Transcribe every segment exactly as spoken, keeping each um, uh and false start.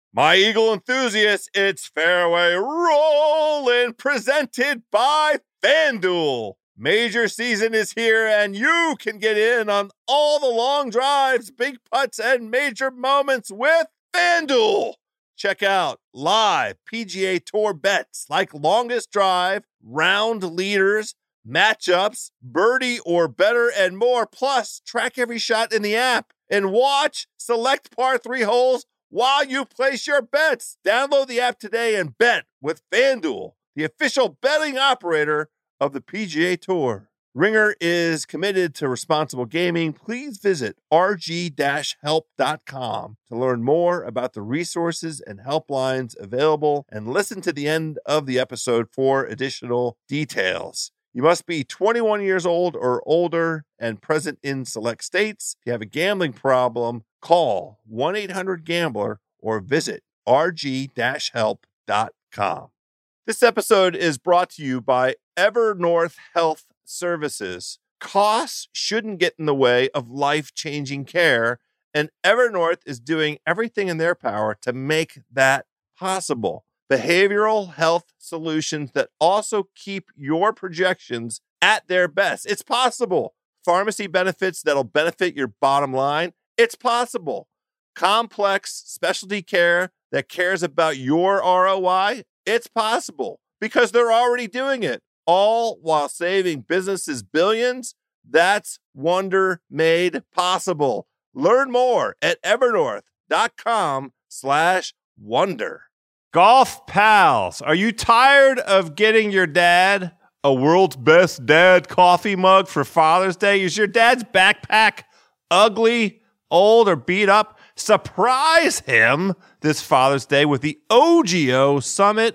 My Eagle enthusiasts, it's Fairway Rolling, presented by FanDuel. Major season is here, and you can get in on all the long drives, big putts, and major moments with FanDuel. Check out live P G A Tour bets like longest drive, round leaders, matchups, birdie or better, and more. Plus, track every shot in the app and watch select par three holes while you place your bets. Download the app today and bet with FanDuel, the official betting operator of the P G A Tour. Ringer is committed to responsible gaming. Please visit r g dash help dot com to learn more about the resources and helplines available, and listen to the end of the episode for additional details. You must be twenty-one years old or older and present in select states. If you have a gambling problem, call one eight hundred gambler or visit r g dash help dot com. This episode is brought to you by Evernorth Health Services. Costs shouldn't get in the way of life-changing care, and Evernorth is doing everything in their power to make that possible. Behavioral health solutions that also keep your projections at their best. It's possible. Pharmacy benefits that'll benefit your bottom line. It's possible. Complex specialty care that cares about your R O I. It's possible because they're already doing it, all while saving businesses billions. That's wonder made possible. Learn more at evernorth.com slash wonder. Golf pals, are you tired of getting your dad a world's best dad coffee mug for Father's Day? Is your dad's backpack ugly, old, or beat up? Surprise him this Father's Day with the O G O Summit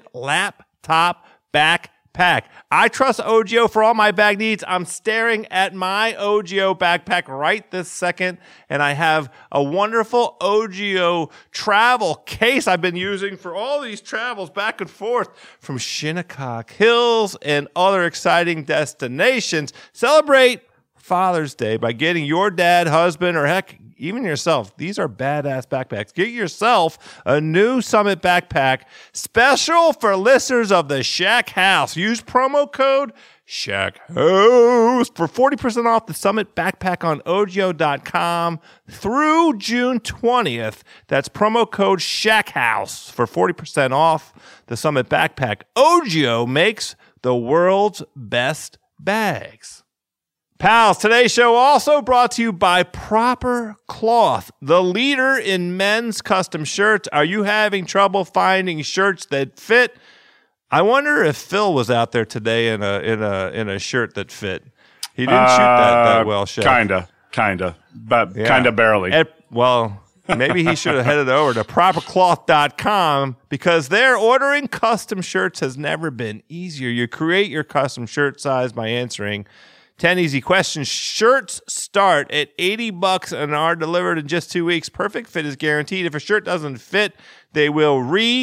Laptop Backpack. I trust O G O for all my bag needs. I'm staring at my O G O backpack right this second, and I have a wonderful O G O travel case I've been using for all these travels back and forth from Shinnecock Hills and other exciting destinations. Celebrate Father's Day by getting your dad, husband, or heck, even yourself. These are badass backpacks. Get yourself a new Summit backpack special for listeners of the Shack House. Use promo code Shack House for forty percent off the Summit backpack on O G O dot com through June twentieth. That's promo code Shack House for forty percent off the Summit backpack. O G O makes the world's best bags. Pals, today's show also brought to you by Proper Cloth, the leader in men's custom shirts. Are you having trouble finding shirts that fit? I wonder if Phil was out there today in a in a in a shirt that fit. He didn't uh, shoot that, that well, Chef. Kinda, kinda, but yeah. kinda barely. At, well, maybe he should have headed over to proper cloth dot com because their ordering custom shirts has never been easier. You create your custom shirt size by answering ten easy questions. Shirts start at eighty bucks and are delivered in just two weeks. Perfect fit is guaranteed. If a shirt doesn't fit, they will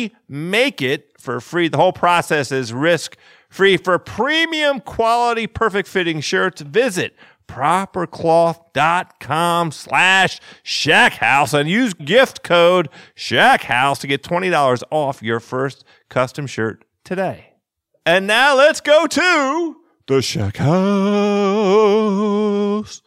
remake it for free. The whole process is risk-free. For premium quality, perfect fitting shirts, visit proper cloth dot com slash shackhouse and use gift code shackhouse to get twenty dollars off your first custom shirt today. And now let's go to the Shack House.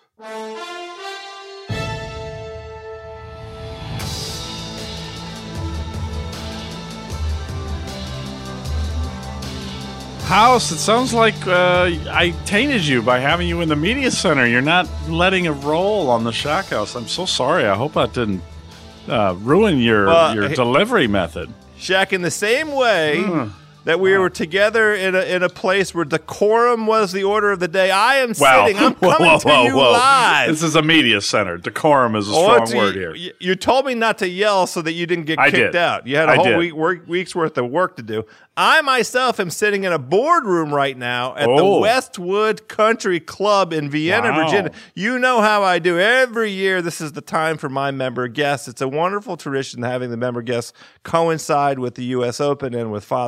House, it sounds like uh, I tainted you by having you in the media center. You're not letting it roll on the Shack House. I'm so sorry. I hope that didn't uh, ruin your, well, your delivery method. Shack, in the same way mm. that we were together in a in a place where decorum was the order of the day. I am wow. sitting. I'm coming whoa, whoa, to whoa, you whoa. live. This is a media center. Decorum is a oh, strong word you, here. You told me not to yell so that you didn't get I kicked did. out. You had a I whole did. week, work, week's worth of work to do. I myself am sitting in a boardroom right now at oh. the Westwood Country Club in Vienna, wow. Virginia. You know how I do. Every year, this is the time for my member guests. It's a wonderful tradition having the member guests coincide with the U S Open and with Father's Day.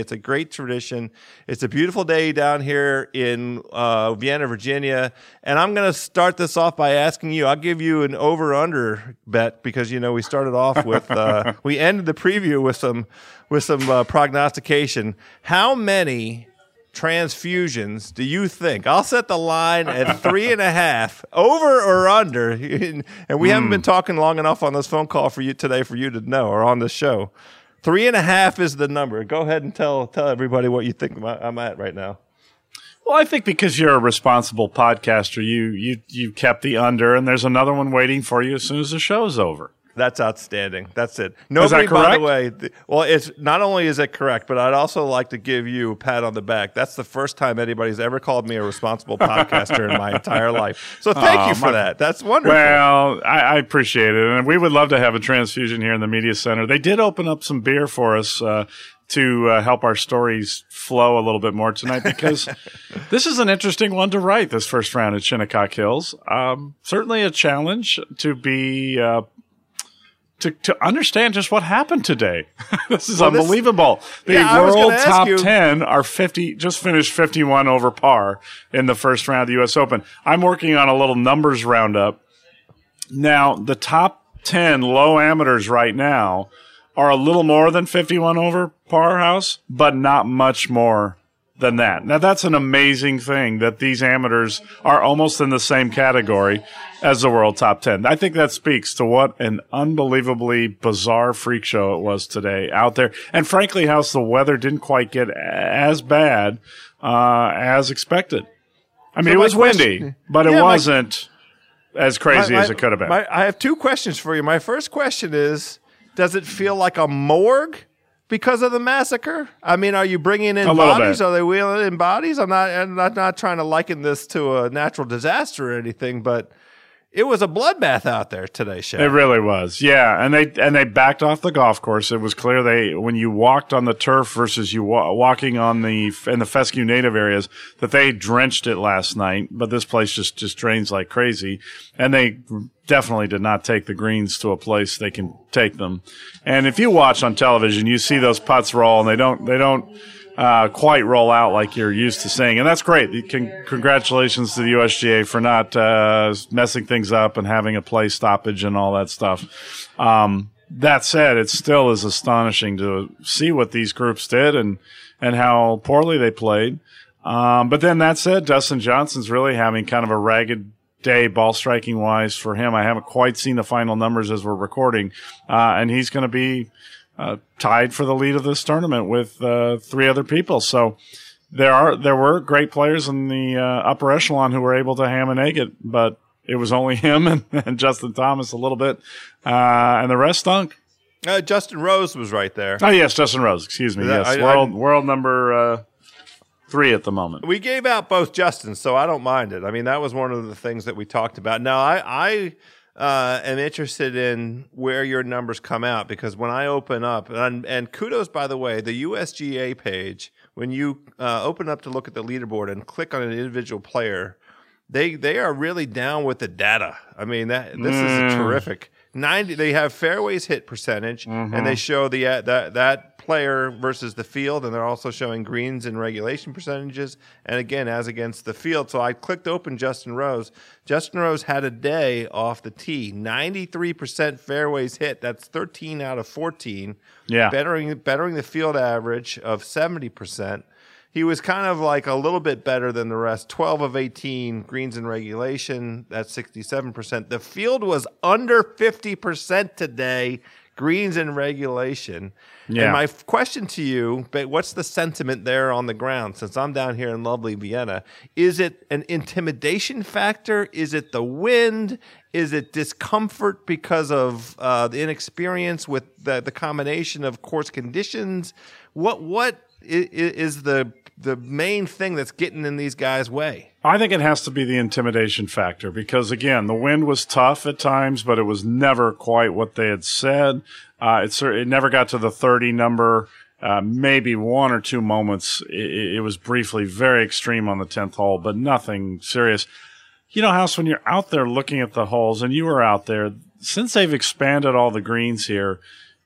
It's a great tradition. It's a beautiful day down here in uh, Vienna, Virginia. And I'm going to start this off by asking you, I'll give you an over-under bet because, you know, we started off with, uh, we ended the preview with some, with some uh, prognostication. How many transfusions do you think? I'll set the line at three and a half, over or under. And we mm. haven't been talking long enough on this phone call for you today for you to know, or on the show. Three and a half is the number. Go ahead and tell tell everybody what you think I'm at right now. Well, I think because you're a responsible podcaster, you you you kept the under, and there's another one waiting for you as soon as the show's over. That's outstanding. That's it. Nobody, is that correct? By the way, th- well, it's not only is it correct, but I'd also like to give you a pat on the back. That's the first time anybody's ever called me a responsible podcaster in my entire life. So thank oh, you for my, that. That's wonderful. Well, I, I appreciate it, and we would love to have a transfusion here in the media center. They did open up some beer for us uh, to uh, help our stories flow a little bit more tonight, because this is an interesting one to write. This first round at Shinnecock Hills, um, certainly a challenge to be. Uh, To, to understand just what happened today. This is well, unbelievable. This, the yeah, world top you. ten are fifty, just finished fifty-one over par in the first round of the U S Open. I'm working on a little numbers roundup. Now, the top ten low amateurs right now are a little more than fifty-one over par, House, but not much more than that. Now, that's an amazing thing that these amateurs are almost in the same category as the world top ten. I think that speaks to what an unbelievably bizarre freak show it was today out there. And frankly, House, the weather didn't quite get as bad uh, as expected. I mean, so it was question, windy, but yeah, it wasn't my, as crazy my, my, as it could have been. My, I have two questions for you. My first question is, does it feel like a morgue because of the massacre? I mean, are you bringing in bodies? Are they wheeling in bodies? I'm not, I'm not, not trying to liken this to a natural disaster or anything, but it was a bloodbath out there today, Shaq. It really was, yeah. And they and they backed off the golf course. It was clear they when you walked on the turf versus you wa- walking on the in the fescue native areas that they drenched it last night. But this place just just drains like crazy, and they definitely did not take the greens to a place they can take them. And if you watch on television, you see those putts roll, and they don't they don't. Uh, quite roll out like you're used to seeing. And that's great. Con- congratulations to the U S G A for not uh, messing things up and having a play stoppage and all that stuff. Um, that said, it still is astonishing to see what these groups did and, and how poorly they played. Um, but then that said, Dustin Johnson's really having kind of a ragged day ball striking wise for him. I haven't quite seen the final numbers as we're recording. Uh, and he's going to be Uh, tied for the lead of this tournament with uh, three other people. So there are there were great players in the uh, upper echelon who were able to ham and egg it, but it was only him and, and Justin Thomas a little bit, uh, and the rest stunk. Uh, Justin Rose was right there. Oh yes, Justin Rose. Excuse me. That, yes, I, world I, world number uh, three at the moment. We gave out both Justins, so I don't mind it. I mean, that was one of the things that we talked about. Now I. I Uh, am interested in where your numbers come out, because when I open up, and, and kudos, by the way, the U S G A page, when you uh, open up to look at the leaderboard and click on an individual player, they they are really down with the data. I mean, that this mm. is a terrific. ninety They have fairways hit percentage, mm-hmm. and they show the uh, that that player versus the field, and they're also showing greens and regulation percentages, and again, as against the field. So I clicked open Justin Rose. Justin Rose had a day off the tee, ninety-three percent fairways hit. That's thirteen out of fourteen. Yeah, bettering bettering the field average of seventy percent. He was kind of like a little bit better than the rest. twelve of eighteen greens in regulation. That's sixty-seven percent. The field was under fifty percent today, greens in regulation. Yeah. And my f- question to you, but what's the sentiment there on the ground, since I'm down here in lovely Vienna? Is it an intimidation factor? Is it the wind? Is it discomfort because of uh, the inexperience with the, the combination of course conditions? What what is, is the the main thing that's getting in these guys' way? I think it has to be the intimidation factor, because, again, the wind was tough at times, but it was never quite what they had said. Uh, it, it never got to the thirty number. Uh, maybe one or two moments. It, it was briefly very extreme on the tenth hole, but nothing serious. You know, House, when you're out there looking at the holes, and you were out there, since they've expanded all the greens here,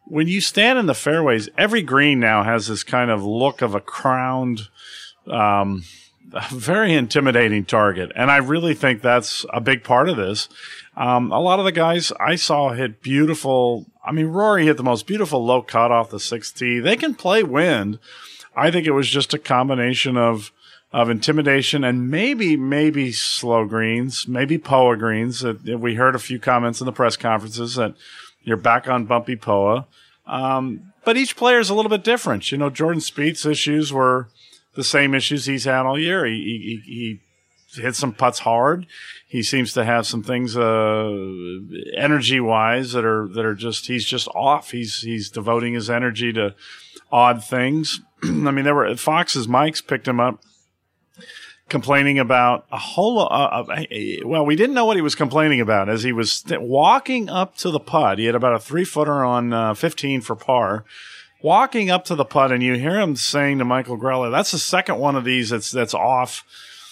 when you stand in the fairways, every green now has this kind of look of a crowned, um, very intimidating target. And I really think that's a big part of this. Um, a lot of the guys I saw hit beautiful. I mean, Rory hit the most beautiful low cut off the sixth tee. They can play wind. I think it was just a combination of, of intimidation and maybe, maybe slow greens, maybe P O A greens. Uh, we heard a few comments in the press conferences that you're back on bumpy P O A. Um, but each player is a little bit different. You know, Jordan Spieth's issues were the same issues he's had all year. He, he, he hit some putts hard. He seems to have some things, uh, energy-wise that are, that are just, he's just off. He's, he's devoting his energy to odd things. I mean, there were, Fox's mics picked him up complaining about a whole, uh, uh, well, we didn't know what he was complaining about as he was st- walking up to the putt. He had about a three footer on, uh, fifteen for par. Walking up to the putt, and you hear him saying to Michael Greller, that's the second one of these that's, that's off.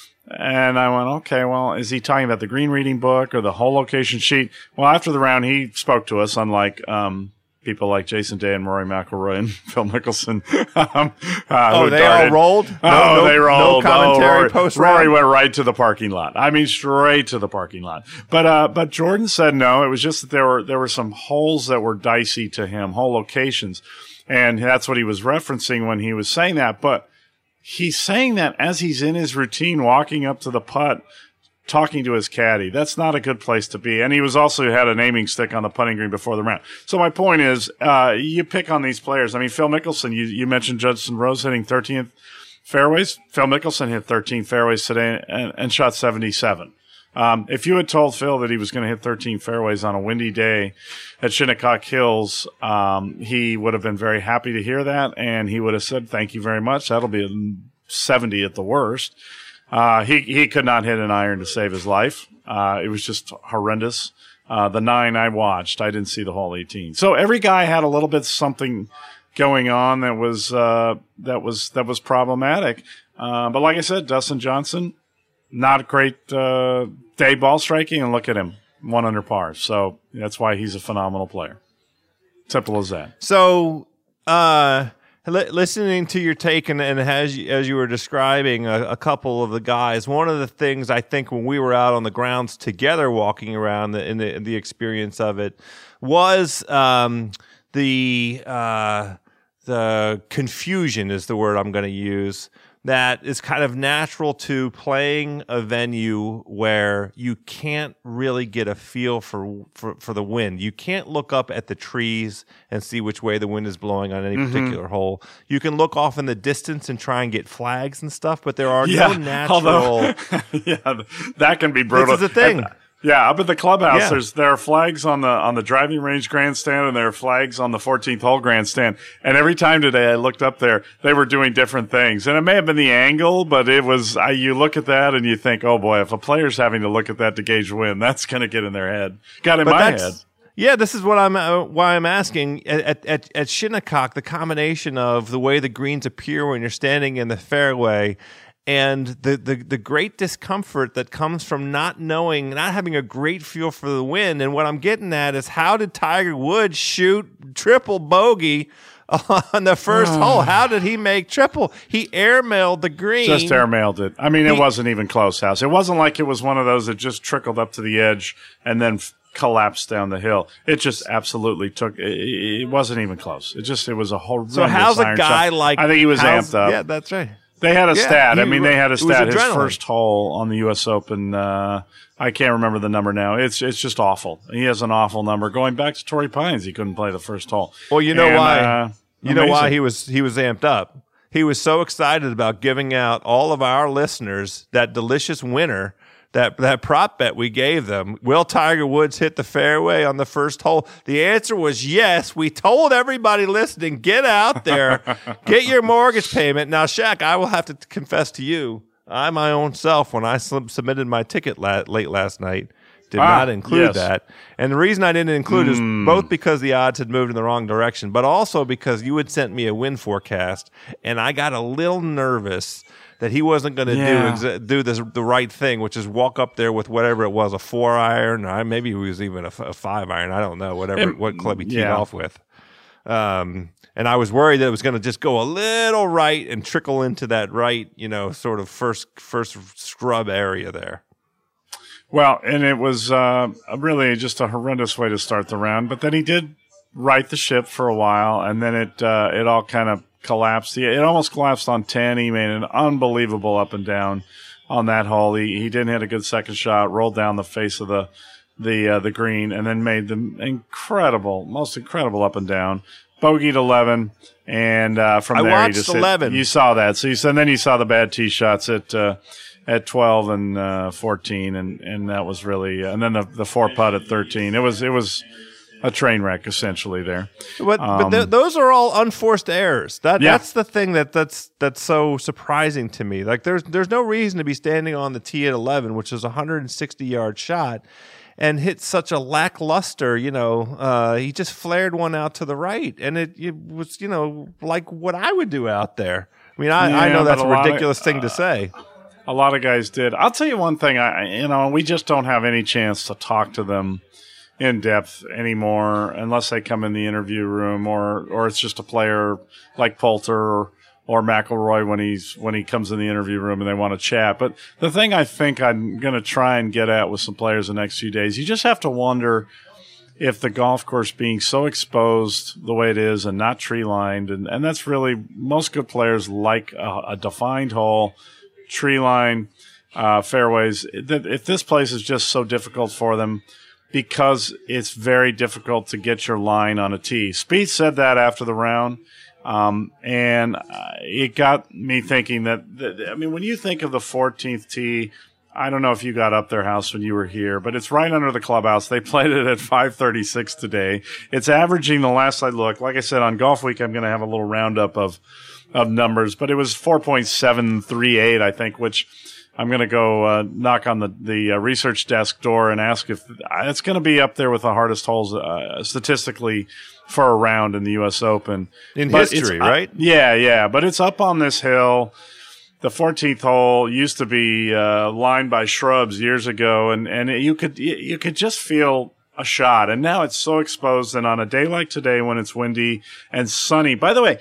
And I went, okay, well, is he talking about the green reading book or the whole location sheet? Well, after the round, he spoke to us, unlike um, people like Jason Day and Rory McIlroy and Phil Mickelson. um, uh, oh, they darted. all rolled? No, oh, no, they rolled. No commentary oh, Rory, post-round? Rory went right to the parking lot. I mean, straight to the parking lot. But uh, but Jordan said no. It was just that there were there were some holes that were dicey to him, hole locations. And that's what he was referencing when he was saying that. But he's saying that as he's in his routine, walking up to the putt, talking to his caddy. That's not a good place to be. And he was also had an aiming stick on the putting green before the round. So my point is, uh, you pick on these players. I mean, Phil Mickelson, you, you mentioned Justin Rose hitting thirteenth fairways. Phil Mickelson hit thirteen fairways today and, and shot seventy-seven. Um, if you had told Phil that he was going to hit thirteen fairways on a windy day at Shinnecock Hills, um, he would have been very happy to hear that, and he would have said, thank you very much. That'll be a seventy at the worst. Uh, he, he could not hit an iron to save his life. Uh, it was just horrendous. Uh, the nine I watched, I didn't see the whole eighteen. So every guy had a little bit something going on that was, uh, that was, that was problematic. Uh, but like I said, Dustin Johnson, not a great uh, day ball striking, and look at him, one under par. So that's why he's a phenomenal player. Simple as that. So, uh, li- listening to your take, and, and as, you, as you were describing a, a couple of the guys, one of the things I think when we were out on the grounds together walking around the, in, the, in the experience of it was um, the uh, the confusion is the word I'm going to use. That is kind of natural to playing a venue where you can't really get a feel for, for, for the wind. You can't look up at the trees and see which way the wind is blowing on any mm-hmm. particular hole. You can look off in the distance and try and get flags and stuff, but there are yeah, no natural... Although, yeah, that can be brutal. This is the thing. And, yeah, up at the clubhouse, yeah. there's there are flags on the on the driving range grandstand, and there are flags on the fourteenth hole grandstand. And every time today I looked up there, they were doing different things. And it may have been the angle, but it was I, you look at that and you think, oh boy, if a player's having to look at that to gauge wind, that's going to get in their head. Got in but my head. Yeah, this is what I'm uh, why I'm asking at, at at Shinnecock, the combination of the way the greens appear when you're standing in the fairway. And the, the, the great discomfort that comes from not knowing, not having a great feel for the wind. And what I'm getting at is, how did Tiger Woods shoot triple bogey on the first hole? How did he make triple? He airmailed the green. Just airmailed it. I mean, it he, wasn't even close, House. It wasn't like it was one of those that just trickled up to the edge and then f- collapsed down the hill. It just absolutely took. It, it wasn't even close. It just it was a horrendous. So how's a guy shot. like? I think he was amped up. Yeah, that's right. They had a yeah, stat. He, I mean, they had a stat. His adrenaline. first hole on the U S Open, uh, I can't remember the number now. It's it's just awful. He has an awful number. Going back to Torrey Pines, he couldn't play the first hole. Well, you know and, why? Uh, you know why he was he was amped up. He was so excited about giving out all of our listeners that delicious winner. That that prop bet we gave them. Will Tiger Woods hit the fairway on the first hole? The answer was yes. We told everybody listening, get out there, get your mortgage payment. Now, Shaq, I will have to confess to you, I my own self, when I sub- submitted my ticket la- late last night, did ah, not include yes. that. And the reason I didn't include mm. is both because the odds had moved in the wrong direction, but also because you had sent me a win forecast, and I got a little nervous that he wasn't going to yeah. do exa- do this the right thing, which is walk up there with whatever it was, a four iron, or maybe it was even a, f- a five iron. I don't know, whatever it, what club he teed yeah. off with. Um, and I was worried that it was going to just go a little right and trickle into that right, you know, sort of first first scrub area there. Well, and it was uh, really just a horrendous way to start the round. But then he did right the ship for a while, and then it uh, it all kind of collapsed. It almost collapsed on ten. He made an unbelievable up and down on that hole. He he didn't hit a good second shot, rolled down the face of the the uh, the green, and then made the incredible, most incredible up and down. Bogeyed eleven, and uh, from I there watched he just eleven. Hit, you saw that. So you and then you saw the bad tee shots at uh, at twelve and uh, fourteen, and, and that was really. Uh, and then the the four putt at thirteen. It was it was a train wreck essentially there. But, um, but th- those are all unforced errors. That yeah. that's the thing that that's that's so surprising to me. Like there's there's no reason to be standing on the tee at eleven, which is a one hundred sixty yard shot, and hit such a lackluster, you know, uh, he just flared one out to the right. And it, it was, you know, like what I would do out there. I mean, I, yeah, I know that's a, a ridiculous of, thing uh, to say. A lot of guys did. I'll tell you one thing, I you know, we just don't have any chance to talk to them in depth anymore unless they come in the interview room or, or it's just a player like Poulter or or McIlroy when he's when he comes in the interview room and they want to chat. But the thing I think I'm going to try and get at with some players the next few days, you just have to wonder if the golf course being so exposed the way it is and not tree lined, and, and that's really most good players like a, a defined hole, tree line, uh, fairways. That if this place is just so difficult for them because it's very difficult to get your line on a tee. Spieth said that after the round. Um, and uh, it got me thinking that, that, I mean, when you think of the fourteenth tee, I don't know if you got up their house when you were here, but it's right under the clubhouse. They played it at five thirty-six today. It's averaging, the last I looked, like I said, on Golf Week, I'm going to have a little roundup of, of numbers, but it was four point seven three eight, I think, which I'm going to go uh, knock on the, the uh, research desk door and ask if it's going to be up there with the hardest holes uh, statistically for a round in the U S Open. In but history, uh, right? Yeah, yeah. But it's up on this hill. The fourteenth hole used to be uh, lined by shrubs years ago, and, and you could you could just feel a shot. And now it's so exposed, and on a day like today when it's windy and sunny. By the way,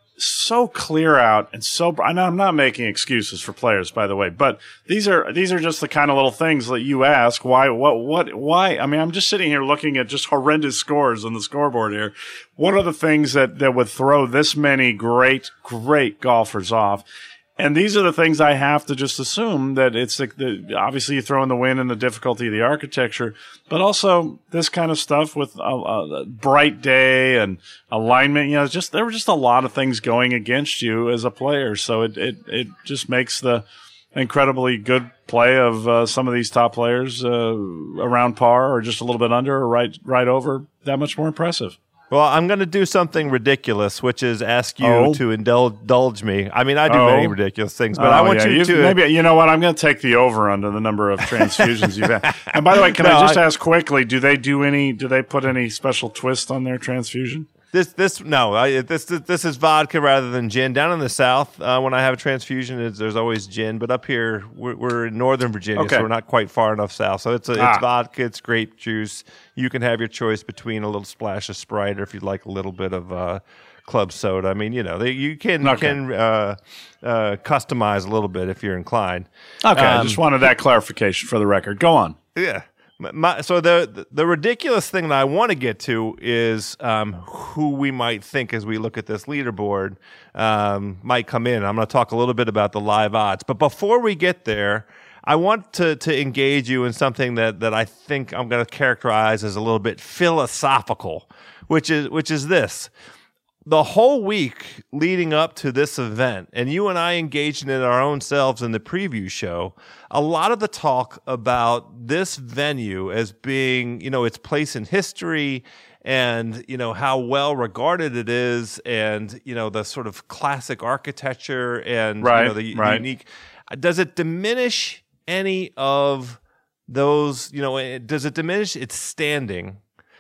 so clear out and so bright. I'm not making excuses for players, by the way, but these are these are just the kind of little things that you ask. Why? What? What? Why? I mean, I'm just sitting here looking at just horrendous scores on the scoreboard here. What are the things that that would throw this many great, great golfers off? And these are the things I have to just assume that it's the, the, obviously you throw in the wind and the difficulty of the architecture, but also this kind of stuff with a, a bright day and alignment. You know, it's just there were just a lot of things going against you as a player, so it it, it just makes the incredibly good play of uh, some of these top players uh, around par or just a little bit under or right right over that much more impressive. Well, I'm going to do something ridiculous, which is ask you oh. to indulge, indulge me. I mean, I do oh. many ridiculous things, but oh, I want yeah. you You've, to... Maybe, you know what? I'm going to take the over under the number of transfusions you've had. And by the way, can no, I just I, ask quickly, do they do any, do they put any special twist on their transfusion? This, this, no, I, this, this is vodka rather than gin. Down in the South, uh, when I have a transfusion, it's, there's always gin. But up here, we're, we're in Northern Virginia, okay. so we're not quite far enough south. So it's a, ah. it's vodka, it's grape juice. You can have your choice between a little splash of Sprite or if you'd like a little bit of uh, club soda. I mean, you know, they, you can okay. can uh, uh, customize a little bit if you're inclined. Okay, um, I just wanted that clarification for the record. Go on. Yeah. My, so the the ridiculous thing that I want to get to is um, who we might think as we look at this leaderboard um, might come in. I'm going to talk a little bit about the live odds, but before we get there, I want to to engage you in something that that I think I'm going to characterize as a little bit philosophical, which is which is this. The whole week leading up to this event, and you and I engaged in it our own selves in the preview show, a lot of the talk about this venue as being, you know, its place in history and, you know, how well regarded it is and, you know, the sort of classic architecture and right, you know, the right. unique. Does it diminish any of those, you know, does it diminish its standing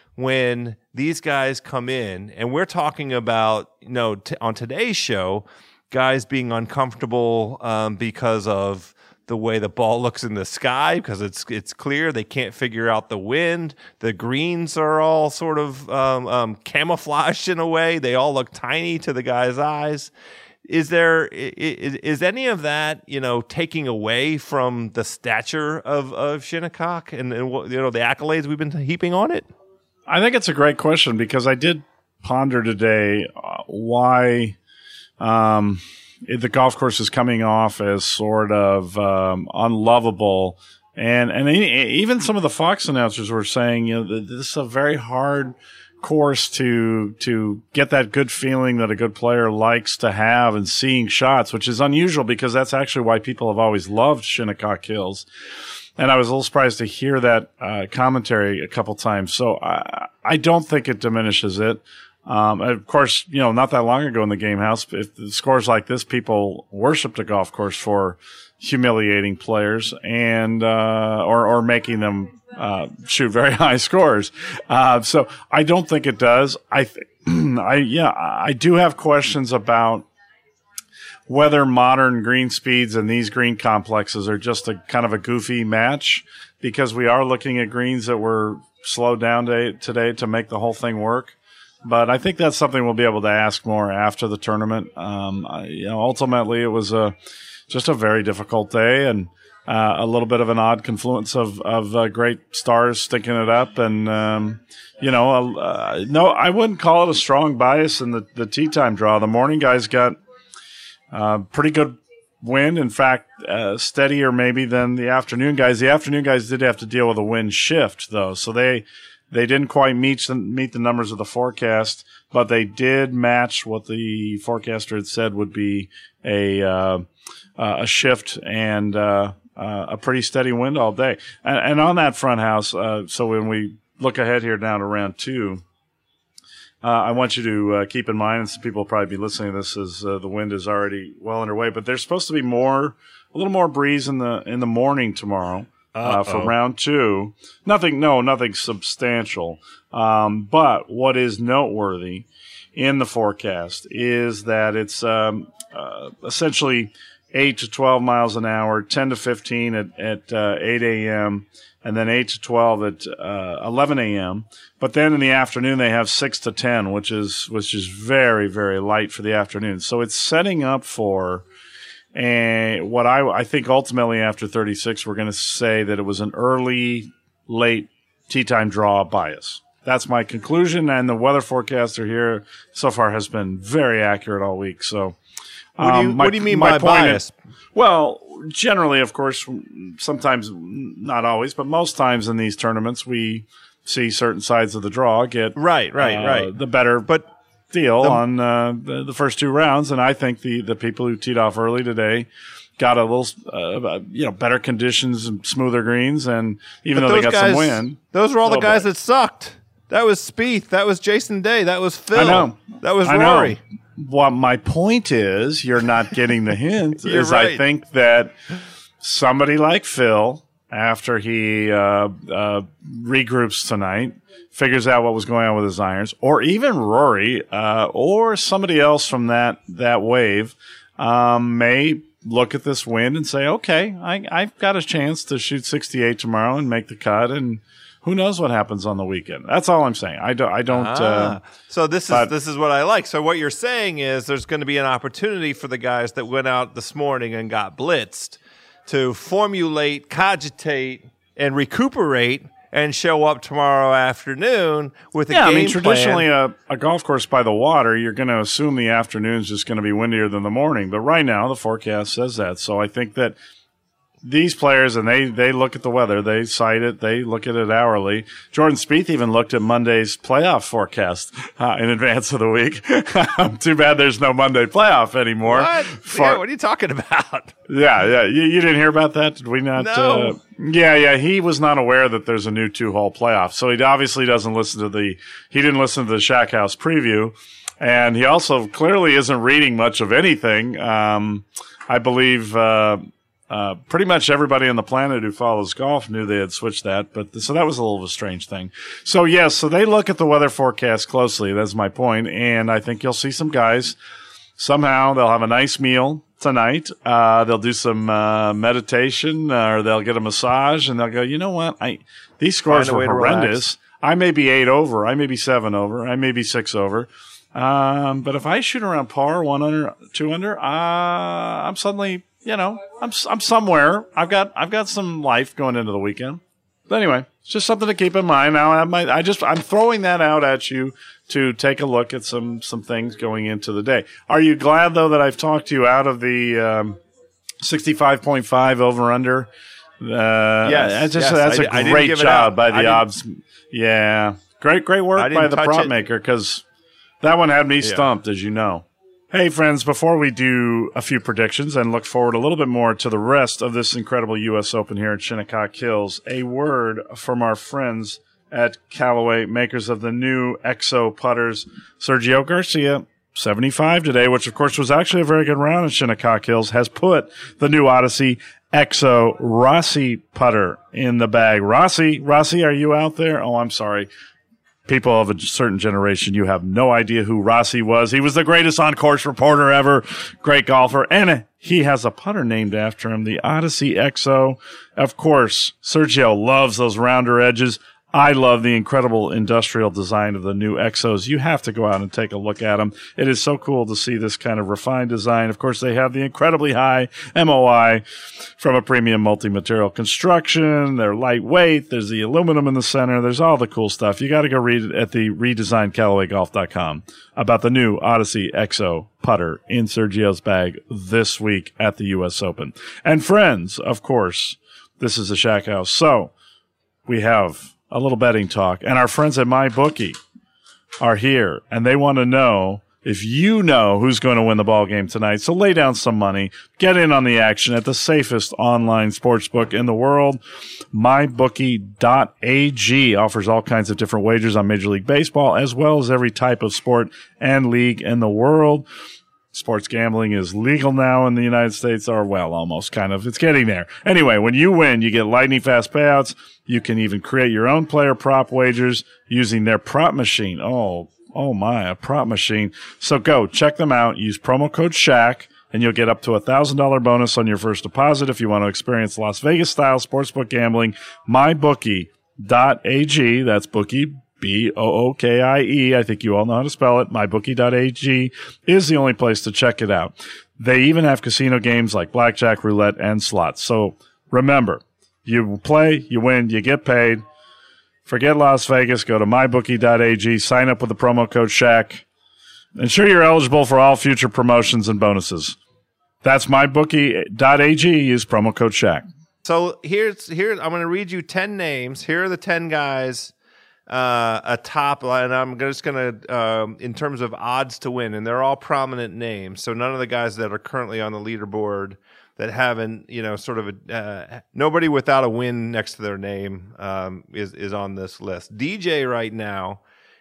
when these guys come in, and we're talking about, you know, t- on today's show, guys being uncomfortable um, because of the way the ball looks in the sky because it's it's clear. They can't figure out the wind. The greens are all sort of um, um, camouflaged in a way. They all look tiny to the guy's eyes. Is there is, is any of that, you know, taking away from the stature of, of Shinnecock and, and, you know, the accolades we've been heaping on it? I think it's a great question because I did ponder today uh, why um, it, the golf course is coming off as sort of um, unlovable. And, and even some of the Fox announcers were saying, you know, this is a very hard course to to get that good feeling that a good player likes to have and seeing shots, which is unusual because that's actually why people have always loved Shinnecock Hills. And I was a little surprised to hear that uh, commentary a couple times. So I, I don't think it diminishes it. Um, of course, you know, not that long ago in the Game House, if the scores like this, people worshipped a golf course for humiliating players and uh, or or making them Uh, shoot very high scores. Uh, so I don't think it does. I, th- I, yeah, I do have questions about whether modern green speeds and these green complexes are just a kind of a goofy match because we are looking at greens that were slowed down to, today to make the whole thing work. But I think that's something we'll be able to ask more after the tournament. Um, I, you know, ultimately it was a, just a very difficult day and, Uh, a little bit of an odd confluence of of uh, great stars stinking it up, and um, you know, uh, no, I wouldn't call it a strong bias in the the tee time draw. The morning guys got uh, pretty good wind. In fact, uh, steadier maybe than the afternoon guys. The afternoon guys did have to deal with a wind shift though, so they they didn't quite meet the, meet the numbers of the forecast, but they did match what the forecaster had said would be a uh, uh, a shift and. Uh, Uh, a pretty steady wind all day. And, and on that front house, uh, so when we look ahead here down to round two, uh, I want you to uh, keep in mind, and some people will probably be listening to this as uh, the wind is already well underway, but there's supposed to be more, a little more breeze in the in the morning tomorrow uh, for round two. Nothing, no, nothing substantial. Um, but what is noteworthy in the forecast is that it's um, uh, essentially eight to twelve miles an hour, ten to fifteen at, at uh, eight a.m., and then eight to twelve at uh, eleven a.m. But then in the afternoon, they have six to ten, which is which is very, very light for the afternoon. So it's setting up for a, what I, I think ultimately after thirty-six, we're going to say that it was an early, late tee time draw bias. That's my conclusion, and the weather forecaster here so far has been very accurate all week. So. What do you, um, my, what do you mean by bias? Is, well, generally, of course, sometimes, not always, but most times in these tournaments, we see certain sides of the draw get right, right, uh, right. the better but deal the, on uh, the, the first two rounds. And I think the, the people who teed off early today got a little, uh, you know, better conditions and smoother greens. And even though they got guys, some wind. Those were all the guys bit. that sucked. That was Spieth. That was Jason Day. That was Phil. I know. That was I Rory. Know. What my point is, you're not getting the hint, is right. I think that somebody like Phil, after he uh, uh, regroups tonight, figures out what was going on with his irons, or even Rory, uh, or somebody else from that, that wave, um, may look at this wind and say, okay, I, I've got a chance to shoot sixty-eight tomorrow and make the cut, and who knows what happens on the weekend? That's all I'm saying. I don't. I don't. Ah, uh, so this but, is this is what I like. So what you're saying is there's going to be an opportunity for the guys that went out this morning and got blitzed to formulate, cogitate, and recuperate, and show up tomorrow afternoon with a yeah, game I mean, traditionally, plan. a, a golf course by the water, you're going to assume the afternoon's just going to be windier than the morning. But right now, the forecast says that. So I think that these players, and they, they look at the weather, they cite it, they look at it hourly. Jordan Spieth even looked at Monday's playoff forecast uh, in advance of the week. Too bad there's no Monday playoff anymore. What? For, yeah, what are you talking about? Yeah, yeah. You, you didn't hear about that? Did we not? No. Uh, yeah, yeah. He was not aware that there's a new two-hole playoff. So he obviously doesn't listen to the – he didn't listen to the Shack House preview. And he also clearly isn't reading much of anything. Um, I believe uh, – Uh, pretty much everybody on the planet who follows golf knew they had switched that, but so that was a little of a strange thing. So yes, so they look at the weather forecast closely. That's my point, and I think you'll see some guys. Somehow they'll have a nice meal tonight. Uh, they'll do some uh, meditation, uh, or they'll get a massage, and they'll go, you know what? I these scores were horrendous. I may be eight over. I may be seven over. I may be six over. Um, but if I shoot around par, one under, two under, uh, I'm suddenly, you know, I'm I'm somewhere. I've got I've got some life going into the weekend. But anyway, it's just something to keep in mind. Now, I might, I just I'm throwing that out at you to take a look at some some things going into the day. Are you glad though that I've talked you out of the um, sixty-five point five over under? Uh, yes, just, yes. that's I, a great job by the odds. Yeah, great great work by the prop it. maker, because that one had me yeah. stumped, as you know. Hey, friends, before we do a few predictions and look forward a little bit more to the rest of this incredible U S Open here at Shinnecock Hills, a word from our friends at Callaway, makers of the new X O putters. Sergio Garcia, seventy-five today, which, of course, was actually a very good round at Shinnecock Hills, has put the new Odyssey X O Rossi putter in the bag. Rossi, Rossi, are you out there? Oh, I'm sorry. People of a certain generation, you have no idea who Rossi was. He was the greatest on-course reporter ever, great golfer, and he has a putter named after him, the Odyssey X O. Of course, Sergio loves those rounder edges. I love the incredible industrial design of the new X Os. You have to go out and take a look at them. It is so cool to see this kind of refined design. Of course, they have the incredibly high M O I from a premium multi-material construction. They're lightweight. There's the aluminum in the center. There's all the cool stuff. You got to go read it at the redesigned Callaway Golf dot com about the new Odyssey X O putter in Sergio's bag this week at the U S Open. And friends, of course, this is the Shack House. So we have a little betting talk, and our friends at MyBookie are here, and they want to know if you know who's going to win the ball game tonight. So lay down some money, get in on the action at the safest online sportsbook in the world. My Bookie dot A G offers all kinds of different wagers on Major League Baseball, as well as every type of sport and league in the world. Sports gambling is legal now in the United States, or, well, almost kind of. It's getting there. Anyway, when you win, you get lightning fast payouts. You can even create your own player prop wagers using their prop machine. Oh, oh my, a prop machine. So go, check them out. Use promo code SHACK, and you'll get up to a one thousand dollars bonus on your first deposit if you want to experience Las Vegas-style sportsbook gambling. My Bookie dot A G, that's bookie, B O O K I E. I think you all know how to spell it. My Bookie dot A G is the only place to check it out. They even have casino games like blackjack, roulette, and slots. So remember, you play, you win, you get paid. Forget Las Vegas. Go to My Bookie dot A G. Sign up with the promo code SHACK. Ensure you're eligible for all future promotions and bonuses. That's My Bookie dot A G. Use promo code SHACK. So here's here. I'm going to read you ten names. Here are the ten guys uh, atop, and I'm just going to, um, in terms of odds to win, and they're all prominent names. So none of the guys that are currently on the leaderboard that haven't, you know, sort of a, uh, nobody without a win next to their name um, is is on this list. D J right now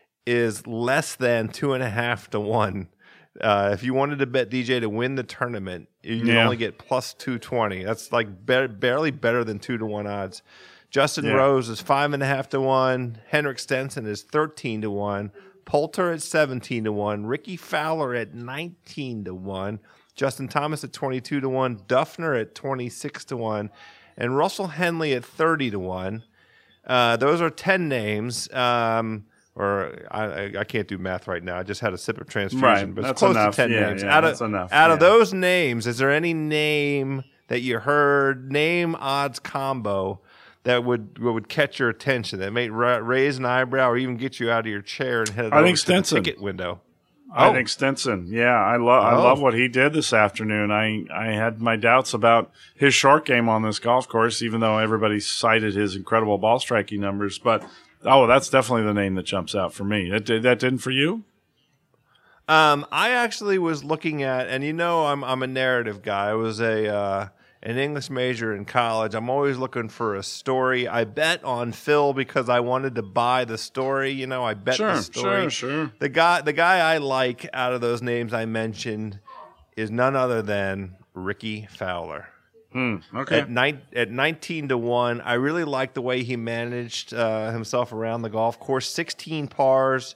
is less than two and a half to one. Uh, if you wanted to bet D J to win the tournament, you yeah. only get plus two twenty. That's like be- barely better than two to one odds. Justin yeah. Rose is five and a half to one. Henrik Stenson is thirteen to one. Poulter at seventeen to one. Ricky Fowler at nineteen to one. Justin Thomas at twenty-two to one. Duffner at twenty-six to one. And Russell Henley at thirty to one. Uh, those are ten names. Um, or I, I can't do math right now. I just had a sip of transfusion, right. but it's that's close enough. to ten yeah, names. Yeah, out that's of, enough. Out yeah. of those names, is there any name that you heard, name odds combo, that would would catch your attention, that may ra- raise an eyebrow or even get you out of your chair and head I over think to Stenson. the ticket window? I oh. think Stenson. Yeah, I love. I oh. love what he did this afternoon. I I had my doubts about his short game on this golf course, even though everybody cited his incredible ball striking numbers. But oh, that's definitely the name that jumps out for me. That that didn't for you? Um, I actually was looking at, and you know, I'm I'm a narrative guy. I was a uh, an English major in college. I'm always looking for a story. I bet on Phil because I wanted to buy the story. You know, I bet sure, the story. Sure, sure. The guy, the guy I like out of those names I mentioned is none other than Ricky Fowler. Hmm, okay. At, ni- at nineteen to one, I really like the way he managed uh, himself around the golf course. sixteen pars.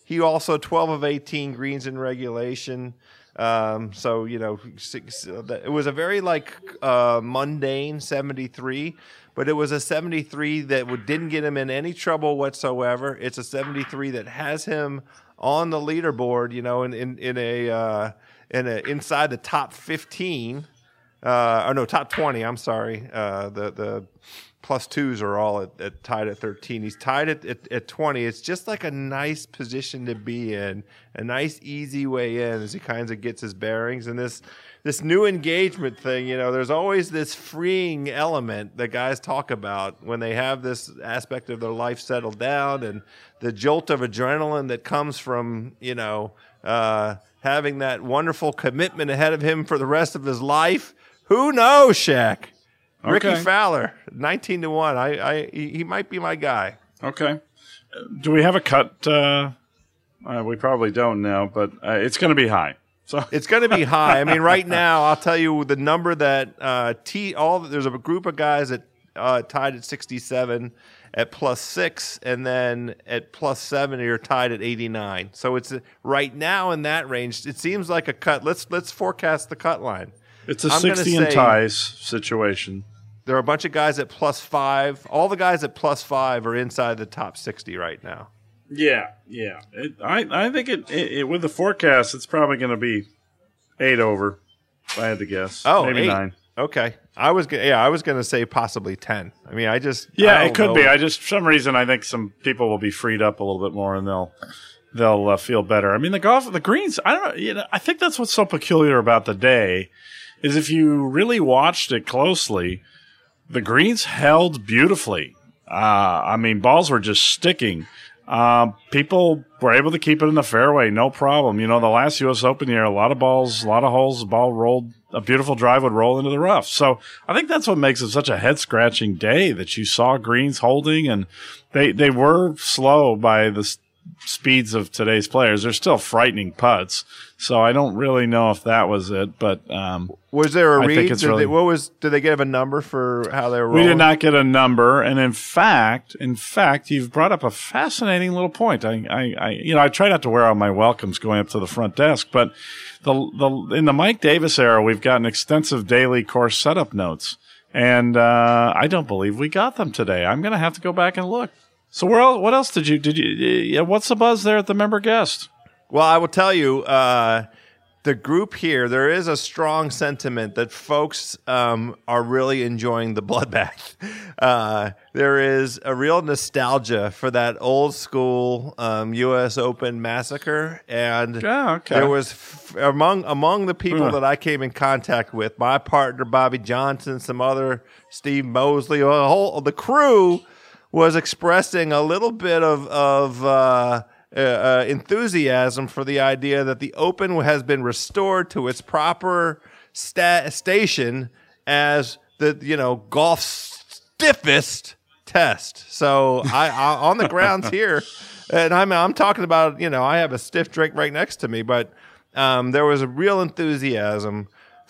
He also twelve of eighteen greens in regulation. Um, so, you know, six, it was a very like uh, mundane seventy-three, but it was a seventy-three that would, didn't get him in any trouble whatsoever. It's a seventy-three that has him on the leaderboard, you know, in in, in a uh, in a inside the top fifteen, uh, or no, top twenty. I'm sorry. Uh, the the plus twos are all at, at tied at thirteen. He's tied at, at, at twenty. It's just like a nice position to be in, a nice easy way in as he kind of gets his bearings. And this this new engagement thing, you know, there's always this freeing element that guys talk about when they have this aspect of their life settled down, and the jolt of adrenaline that comes from, you know, uh, having that wonderful commitment ahead of him for the rest of his life. Who knows, Shaq? Okay. Ricky Fowler, nineteen to one. I, I, he might be my guy. Okay. Do we have a cut? Uh, uh, we probably don't now, but uh, it's going to be high. So it's going to be high. I mean, right now, I'll tell you the number that uh, T. All there's a group of guys that uh, tied at sixty-seven at plus six, and then at plus seven, you're tied at eighty-nine. So it's uh, right now in that range. It seems like a cut. Let's let's forecast the cut line. It's a I'm sixty and ties situation. There are a bunch of guys at plus five. All the guys at plus five are inside the top sixty right now. Yeah, yeah. It, I I think it, it, it with the forecast, it's probably going to be eight over. If I had to guess. Oh, maybe eight. nine. Okay, I was yeah, I was going to say possibly ten. I mean, I just yeah, I it could know. be. I just for some reason I think some people will be freed up a little bit more and they'll they'll uh, feel better. I mean, the golf, the greens. I don't know. You know, I think that's what's so peculiar about the day. Is if you really watched it closely, the greens held beautifully. Uh, I mean, balls were just sticking. Uh, people were able to keep it in the fairway, no problem. You know, the last U S Open year, a lot of balls, a lot of holes, the ball rolled, a beautiful drive would roll into the rough. So I think that's what makes it such a head-scratching day, that you saw greens holding, and they, they were slow by the speeds of today's players. They're still frightening putts. So I don't really know if that was it, but um, was there a I read? think it's did really, they, what was? Did they give a number for how they were rolling? We did not get a number, and in fact, in fact, you've brought up a fascinating little point. I, I, I you know, I try not to wear out my welcomes going up to the front desk, but the the in the Mike Davis era, we've gotten extensive daily course setup notes, and uh, I don't believe we got them today. I'm going to have to go back and look. So where else, what else did you did you? What's the buzz there at the member guest? Well, I will tell you, uh, the group here, there is a strong sentiment that folks um, are really enjoying the bloodbath. Uh, there is a real nostalgia for that old school um, U S Open massacre, and oh, okay. there was f- among among the people uh. that I came in contact with, my partner Bobby Johnson, some other Steve Mosley, a whole the crew was expressing a little bit of of. Uh, Uh, uh, enthusiasm for the idea that the Open has been restored to its proper sta- station as the you know golf's stiffest test. So I, I on the grounds here, and I'm I'm talking about you know I have a stiff drink right next to me, but um, there was a real enthusiasm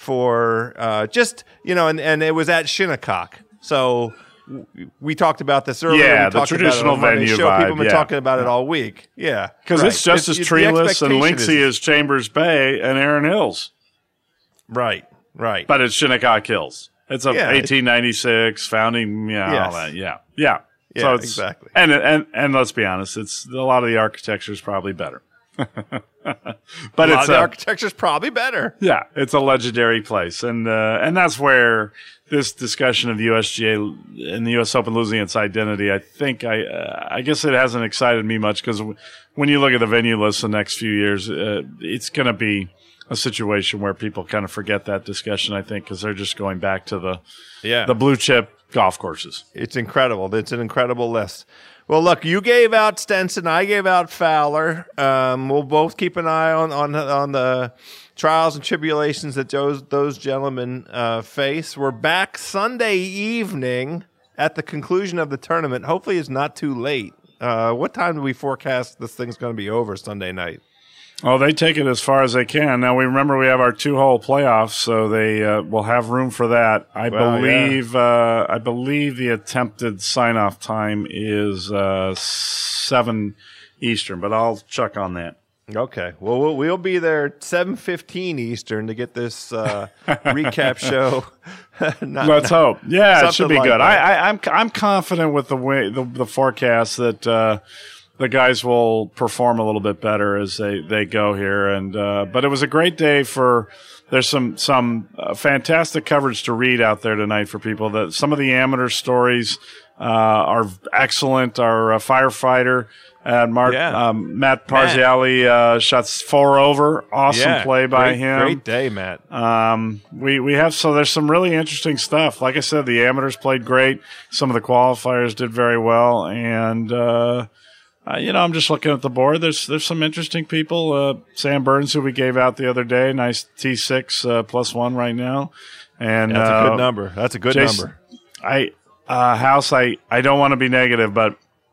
for uh, just you know, and, and it was at Shinnecock. So. We talked about this earlier. Yeah, we the traditional venue show. vibe. People have been yeah. talking about it all week. Yeah, because right. it's just it's, as treeless and linksy is, as Chambers Bay and Erin Hills. Right, right. But it's Shinnecock Hills. It's a yeah, eighteen ninety-six founding. Yeah, yes. all that. Yeah, yeah. Yeah, so it's, exactly. And and and let's be honest, it's a lot of the architecture is probably better. But a it's the a, architecture's probably better. Yeah, it's a legendary place, and uh, and that's where this discussion of the U S G A and the U S Open losing its identity, I think I uh, I guess it hasn't excited me much, because w- when you look at the venue list the next few years, uh, it's going to be a situation where people kind of forget that discussion, I think, because they're just going back to the yeah. the blue chip golf courses. It's incredible. It's an incredible list. Well, look, you gave out Stenson, I gave out Fowler. Um, we'll both keep an eye on on, on the trials and tribulations that those, those gentlemen uh, face. We're back Sunday evening at the conclusion of the tournament. Hopefully it's not too late. Uh, what time do we forecast this thing's going to be over Sunday night? Oh, they take it as far as they can. Now, we remember we have our two-hole playoffs, so they uh, will have room for that. I well, believe yeah. uh, I believe the attempted sign-off time is uh, seven Eastern, but I'll check on that. Okay. Well, we'll, we'll be there seven fifteen Eastern to get this uh, recap show. not, Let's not, hope. Yeah, it should be like good. that. I, I, I'm I'm confident with the way the, the forecast that uh, the guys will perform a little bit better as they, they go here. And uh, but it was a great day for. There's some some uh, fantastic coverage to read out there tonight for people. That some of the amateur stories uh, are excellent. Our uh, firefighter. And Mark, yeah. um, Matt Parziali uh, shots four over. Awesome yeah, play by great, him. Great day, Matt. Um, we we have so there's some really interesting stuff. Like I said, the amateurs played great. Some of the qualifiers did very well, and uh, uh, you know, I'm just looking at the board. There's there's some interesting people. Uh, Sam Burns, who we gave out the other day, nice T six uh, plus one right now, and yeah, that's uh, a good number. That's a good Jason, number. I uh, House. I I don't want to be negative, but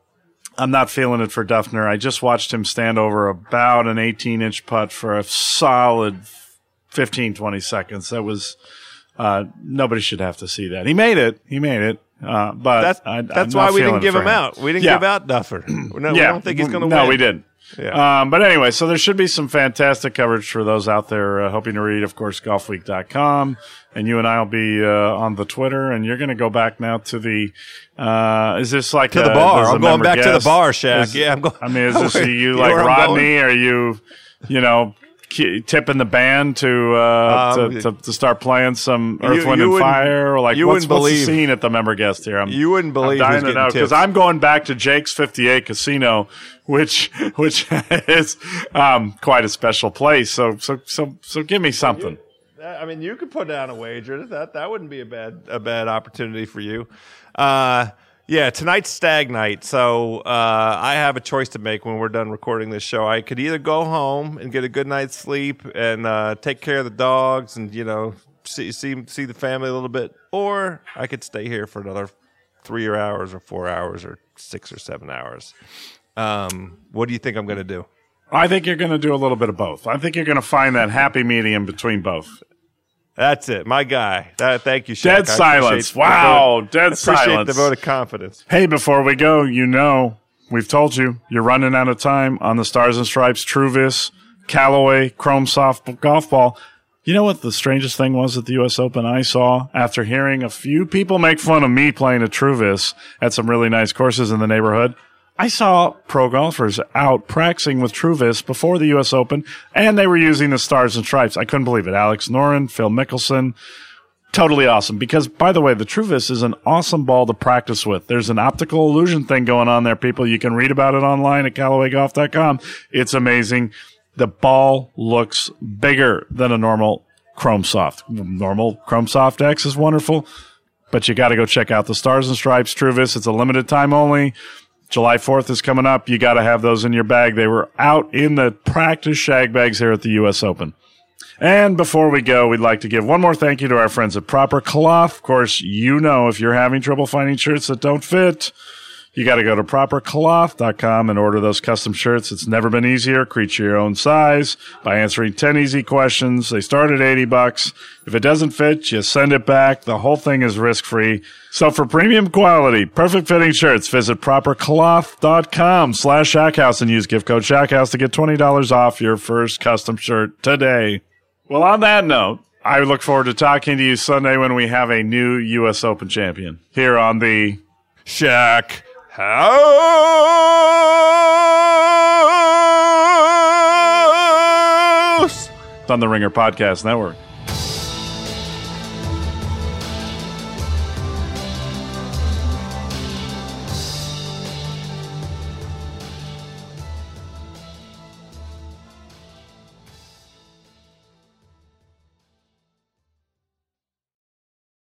I'm not feeling it for Duffner. I just watched him stand over about an eighteen inch putt for a solid fifteen, twenty seconds. That was, uh, nobody should have to see that. He made it. He made it. Uh, but that's, I, that's I'm why not we feeling didn't give it for him out. We didn't yeah. give out Duffer. No, yeah. We don't think he's going to no, win. No, we didn't. Yeah. Um, but anyway, so there should be some fantastic coverage for those out there uh, hoping to read, of course, golf week dot com. And you and I will be uh, on the Twitter. And you're going to go back now to the uh, – is this like – To a, the bar. I'm going back guest? to the bar, Shaq. Is, yeah, I'm going. I mean, is this you, you like Rodney? Or are you, you know – tipping the band to, uh, um, to, to to start playing some Earth, you, Wind, you and Fire? Or like, you what's, wouldn't what's believe, the scene at the member guest here? I'm, you wouldn't believe I'm dying to know because I'm going back to Jake's fifty-eight Casino, which which is um, quite a special place. So so so so give me something. You, I mean, you could put down a wager. That that wouldn't be a bad a bad opportunity for you. Uh, Yeah, tonight's stag night, so uh, I have a choice to make when we're done recording this show. I could either go home and get a good night's sleep and uh, take care of the dogs and, you know, see, see see the family a little bit, or I could stay here for another three hours or four hours or six or seven hours. Um, what do you think I'm going to do? I think you're going to do a little bit of both. I think you're going to find that happy medium between both. That's it, my guy. That, thank you, Shaq. Dead silence. Wow, vote, dead appreciate silence. Appreciate the vote of confidence. Hey, before we go, you know, we've told you, you're running out of time on the Stars and Stripes, Truvis, Callaway, Chrome Soft Golf Ball. You know what the strangest thing was at the U S Open I saw after hearing a few people make fun of me playing a Truvis at some really nice courses in the neighborhood? I saw pro golfers out practicing with Truvis before the U S Open, and they were using the Stars and Stripes. I couldn't believe it. Alex Noren, Phil Mickelson, totally awesome. Because, by the way, the Truvis is an awesome ball to practice with. There's an optical illusion thing going on there, people. You can read about it online at Callaway Golf dot com. It's amazing. The ball looks bigger than a normal Chrome Soft. Normal Chrome Soft X is wonderful, but you got to go check out the Stars and Stripes Truvis. It's a limited time only. July fourth is coming up. You got to have those in your bag. They were out in the practice shag bags here at the U S Open. And before we go, we'd like to give one more thank you to our friends at Proper Cloth. Of course, you know if you're having trouble finding shirts that don't fit, you got to go to proper cloth dot com and order those custom shirts. It's never been easier. Create your own size by answering ten easy questions. They start at eighty bucks. If it doesn't fit, you send it back. The whole thing is risk-free. So for premium quality, perfect fitting shirts, visit proper cloth dot com slash Shackhouse and use gift code Shackhouse to get twenty dollars off your first custom shirt today. Well, on that note, I look forward to talking to you Sunday when we have a new U S Open champion here on the Shack House on the Ringer Podcast Network.